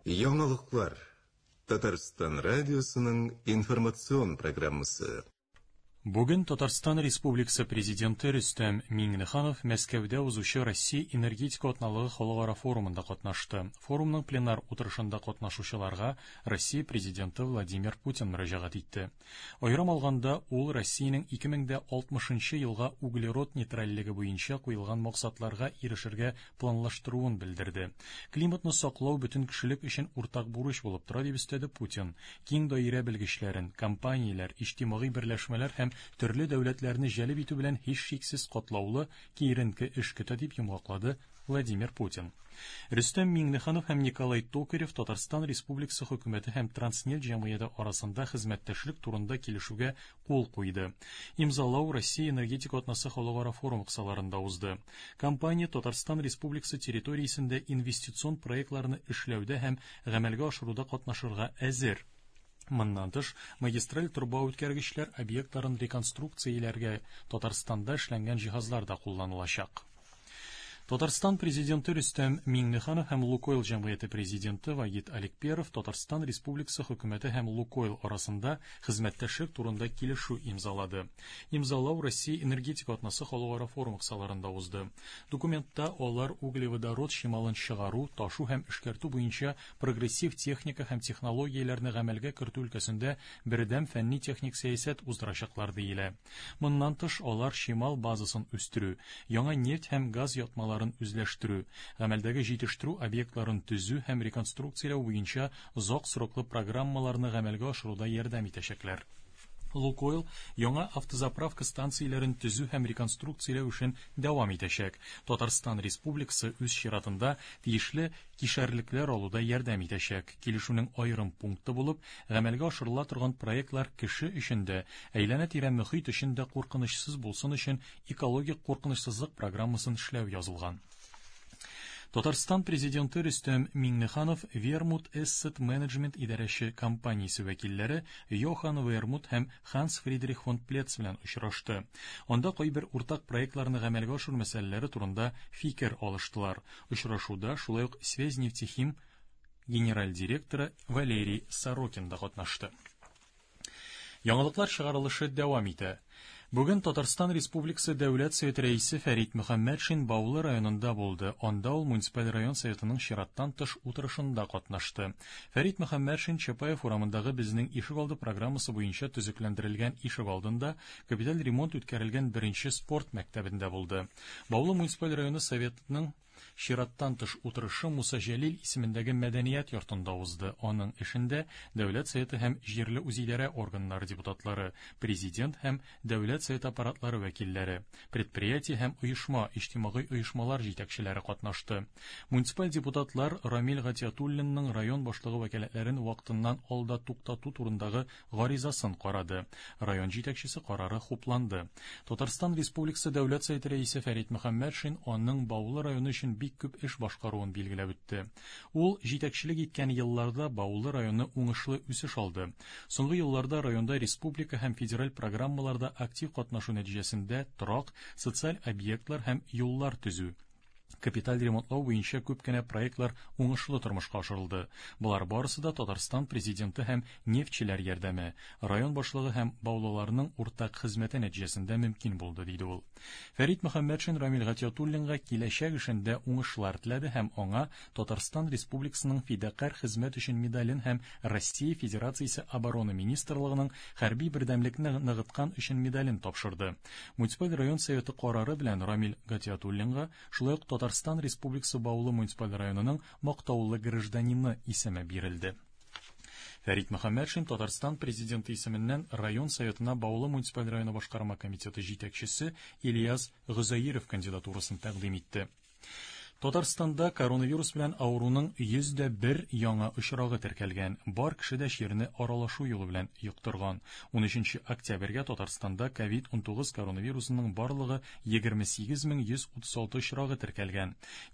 Яңалыклар. Татарстан радиосының информацион программасы. Бүген Татарстан Республикасы президенты Рөстәм Миңнеханов Мәскәүдә узучы Россия энергетика атналыгы халыкара форумында катнашты. Форумның пленар утырышында катнашучыларга Россия президенты Владимир Путин мөрәҗәгать итте. Аерым алганда, ул Россиянең 2060 елга углерод нейтральлеге буенча куелган максатларга ирешергә планлаштыруын белдерде. Климатны саклау бөтен кешелек өчен уртак бурыч булып тора дип өстәде Путин. Киң даирә белгечләрен, компанияләр, иҗтимагый берләшмәләр һәм төрле дәүләтләрне җәлеп итү белән һичшиксез катлаулы киеренке эш көтә дип йомгаклады Владимир Путин. Рөстәм Миңнеханов һәм Николай Токарев Татарстан Республикасы хөкүмәте һәм Транснефть җәмгыяте арасында хезмәттәшлек турында килешүгә кул куйды. Имзалау Россия энергетика атнасы халыкара форум кысаларында узды. Компания Татарстан Республикасы территориясендә инвестицион проектларны эшләүдә һәм гамәлгә ашыруда катнашырга әзер. Моннан тыш, магистраль труба үткәргечләр объектларын реконструкцияләргә Татарстанда эшләнгән җиһазлар да кулланылачак. Татарстан президенты Рөстәм Миңнеханов һәм Лукойл җәмгыяте президенты Вагит Аликперов Татарстан Республикасы хөкүмәте һәм Лукойл арасында хезмәттәшлек турында килешү имзалады. Имзалау Россия энергетика атнасы халыкара форум кысаларында узды. Документта алар углеводород чималын чыгару, ташу һәм эшкәртү буенча прогрессив техника һәм технологияләрне гамәлгә кертү өлкәсендә бердәм фәнни-техник сәясәт уздырачаклар диелә. Моннан тыш алар чимал базасын үстерү, яңа нефть һәм газ ятмалары үзләштерү, гамәлдәге җитештерү объектларын төзү һәм реконструкцияләү буенча озак сроклы программаларны гамәлгә ашыруда ярдәм итәчәкләр. Лукойл яңа автозаправка станцияләрен төзү һәм реконструкцияләү эшен дәвам итәчәк. Татарстан Республикасы үз чиратында тиешле кишәрлекләр алуда ярдәм итәчәк. Килешүнең аерым пункты булып, гамәлгә ашырыла торган проектлар кеше өчен дә, әйләнә-тирә мөхит өчен дә куркынычсыз булсын өчен экологик куркынычсызлык программасын эшләү язылган. Татарстан президенты Рөстәм Миңнеханов Вермут Эссет менеджмент идарәче компаниясе вәкилләре Йохан Вермут һәм Ханс Фридрих фон Плец белән очрашты. Анда кайбер уртак проектларны гамәлгә ашыру мәсьәләләре турында фикер алыштылар. Очрашуда шулай ук Связнефтехим генераль директоры Валерий Сорокин да катнашты. Яңалыклар чыгарылышы дәвам итә. Бүген Татарстан Республикасы Дәүләт Советы рәисе Фәрит Мөхәммәтшин Баулы районында булды. Анда ул муниципаль район советының чираттан тыш утырышында катнашты. Фәрит Мөхәммәтшин Чапаев урамындагы безнең ишегалды программасы буенча төзекләндерелгән ишегалдында капиталь ремонт үткәрелгән беренче спорт мәктәбендә булды. Баулы муниципаль районы советының чираттан тыш утырышы Муса Җәлил исемендәге мәдәният йортында узды. Аның эшендә Дәүләт Советы һәм җирле үзидарә органнары депутатлары, президент һәм Дәүләт Совет аппаратлары вәкилләре, предприятие һәм оешма, иҗтимагый оешмалар җитәкчеләре катнашты. Муниципаль депутатлар Рамил Гатиятуллинның район башлыгы вәкаләтләрен вакытыннан алда туктату турындагы гаризасын карады. Район җитәкчесе карары хупланды. Татарстан Республикасы Дәүләт Советы рәисе Фәрит Мөхәммәтшин аның Баулы районы өчен бик күп эш башкаруын билгеләп үтте. Ул җитәкчелек иткән елларда Баулы районы уңышлы үсеш алды. Соңгы елларда районда республика һәм федераль программаларда актив катнашу нәтиҗәсендә торак, социаль объектлар һәм юллар төзү, капиталь ремонтлау буенча күп кенә проектлар уңышлы тормышка ашырылды. Булар барысы да Татарстан президенты һәм нефтьчеләр ярдәме, район башлыгы һәм баулыларның уртак хезмәте нәтиҗәсендә мөмкин булды, диде ул. Фәрит Мөхәммәтшин Рамил Гатиятуллинга киләчәк эшендә уңышлар теләде һәм аңа Татарстан Республикасының фидакарь хезмәт өчен медален һәм Россия Федерациясе оборона министрлыгының хәрби бердәмлекне ныгыткан өчен медален тапшырды. Муниципаль район советы карары белән Рамил Гатиятуллинга шулай ук Татарстан Республикасы Баулы муниципаль районының мактаулы гражданины исеме бирелде. Фәрит Мөхәммәтшин Татарстан президенты исеменнән район советына Баулы муниципаль районы башкарма комитеты җитәкчесе Ильяс Гызаиров кандидатурасын тәкъдим итте. Татарстанда коронавирус белән авыруның 101 яңа очрагы теркәлгән. Бар кеше дә чирне аралашу юлы белән йоктырган. 13 октябрьгә Татарстанда COVID-19 коронавирусының барлыгы 28136 очрагы теркәлгән.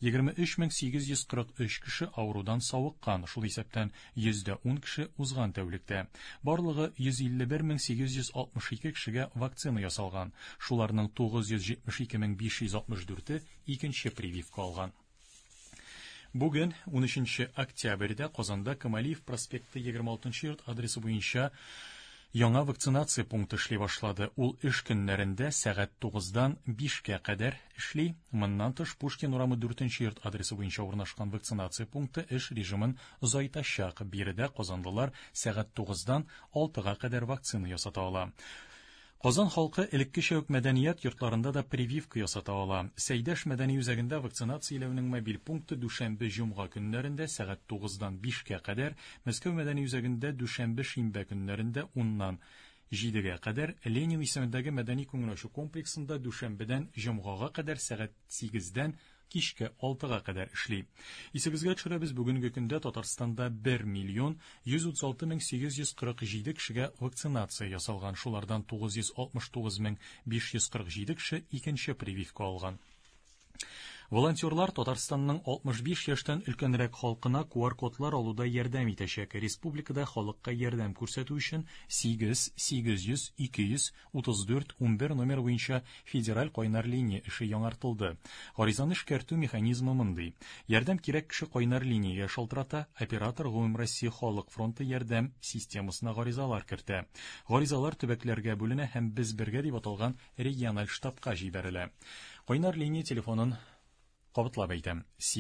23843 кеше авырудан савыккан. Шул исәптән 110 кеше узган тәүлектә. Барлыгы 111862 кешегә вакцина ясалган. Шуларның 972564 икенче прививка алган. Бүген 13 октябрьдә Казанда Камалиев проспекты 26 йорт адресы буенча яңа вакцинация пункты эшли башлады. Ул эш көннәрендә сәгать 9-дан 5-кә кадәр эшли. Моннан тыш Пушкин урамы 4 йорт адресы буенча урнашкан вакцинация пункты эш режимын озайтачак. Биредә казанлылар сәгать 9-дан 6-га кадәр вакцина ясата ала. Казан халкы элеккечә үк мәдәният йортларында да прививка ясата ала. Сәйдәш мәдәни үзәгендә вакцинацияләүнең мобиль пункты дүшәмбе-җомга көннәрендә сәгать 9-дан 5-кә кадәр, Мәскәү мәдәни үзәгендә дүшәмбе-шимбә көннәрендә 10-нан 7-гә кадәр, Ленин исемендәге мәдәни күңелләшү комплексында дүшәмбедән җомгага кадәр сәгать 8-дән кичке 6-га кадәр эшли. Исегезгә төшерәбез, бүгенге көндә Татарстанда 1,136,847 кешегә вакцинация ясалган. Шулардан 969,547 кеше икенче прививка алган. Волонтерлар Татарстанның 65 яшьтән өлкәнрәк халкына QR-кодлар алуда ярдәм итәчәк. Республикада халыкка ярдәм күрсәтү өчен 8-800-200-34-11 номер буенча федераль кайнар линия эше яңартылды. Гаризаны эшкәртү механизмы мондый. Ярдәм кирәк кеше кайнар линиягә шалтырата, оператор Гомум Россия халык фронты ярдәм системасына гаризалар кертә. Гаризалар төбәкләргә бүленә һәм без бергә дип аталган региональ штабка җибәрелә. Кайнар линия телефонын кабатлап әйтәм: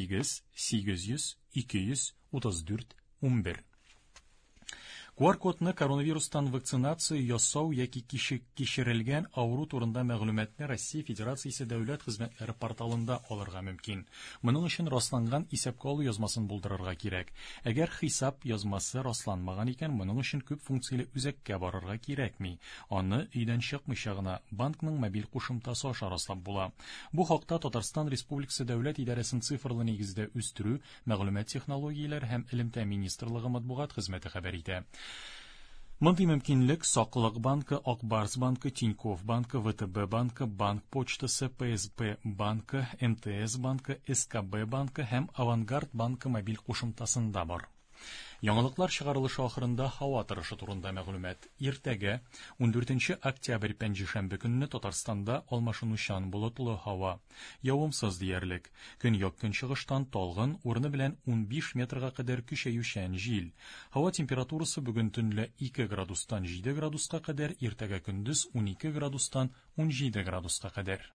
8-800-200-34-11. QR-кодны коронавирустан вакцинация ясау яки кичерелгән авыру турында мәгълүматны Россия Федерациясе дәүләт хезмәтләре порталында алырга мөмкин. Моның өчен расланган исәпкә алу язмасын булдырырга кирәк. Әгәр хисап язмасы расланмаган икән, моның өчен күп функцияле үзәккә барырга кирәкми. Аны өйдән чыкмыйча гына банкның мобиль кушымтасы аша раслап була. Бу хакта Татарстан Республикасы дәүләт идарәсен цифрлы нигездә үстерү, мәгълүмат технологияләре һәм элемтә министрлыгы матбугат хезмәте хәбәр итә. Мондый мөмкинлек Саклык банкы, Акбарс банкы, Тинькофф банкы, ВТБ банкы, Банк почтасы, ПСБ банкы, МТС банкы, СКБ банкы һәм Авангард банкы мобиль кушымтасында бар. Яңалыклар чыгарылышы ахырында һава торышы турында мәгълүмат. Иртәгә 14 октябрь пәнҗешәмбе көнне Татарстанда алмашынучан болытлы һава. Явымсыз диярлек. Көньяк-көнчыгыштан талгын, урыны белән 15 метрга кадәр көчәючән җил. Һава температурасы бүген төнлә 2 градустан 7 градуска кадәр, иртәгә көндез 12 градустан 17 градуска кадәр.